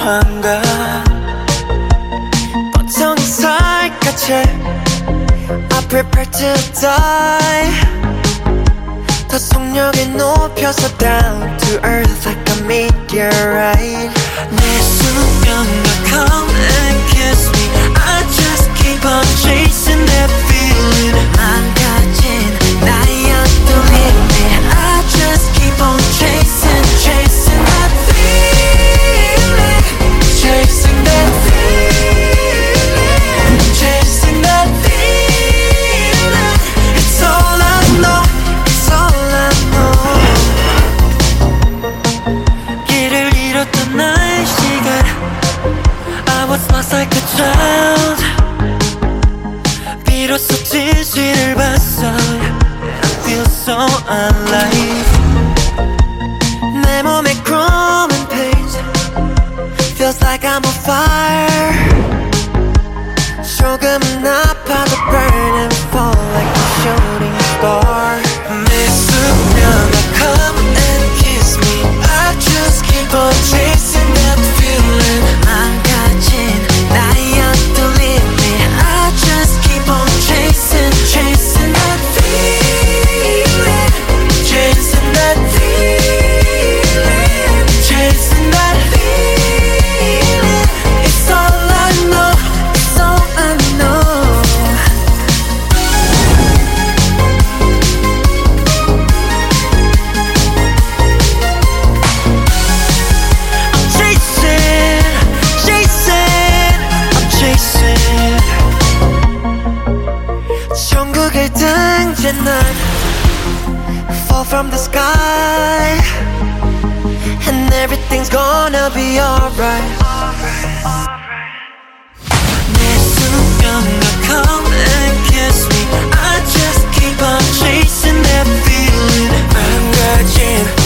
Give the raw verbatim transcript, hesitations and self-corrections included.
필요한가 보통이 살갗에 I prepare to die 더 속력을 높여서 down to earth like a meteorite 내 수면과 come and kiss me I just keep on chasing that feeling 망가진 나였던 limit I just keep on chasing chasing that feeling chasing that feeling chasing that feeling it's all I know it's all I know 길을 잃었던 나의 시간 I was lost like a child 비로소 진실을 봤어 I feel so alive 내 몸에 chrome and paint feels like I'm on fire 조금은 아파도 burn and fall like a shooting star 내 수면아 come and kiss me I just keep on chasing that feeling 망가진 나였던 limit I just keep on chasing chasing that feeling chasing that feeling chasing that feeling it's all I know it's all I know I'm chasing chasing I'm chasing 천국을 등진 난 fall from the sky and everything's gonna be alright 내 수면과 come and kiss me I just keep on chasing that feeling 망가진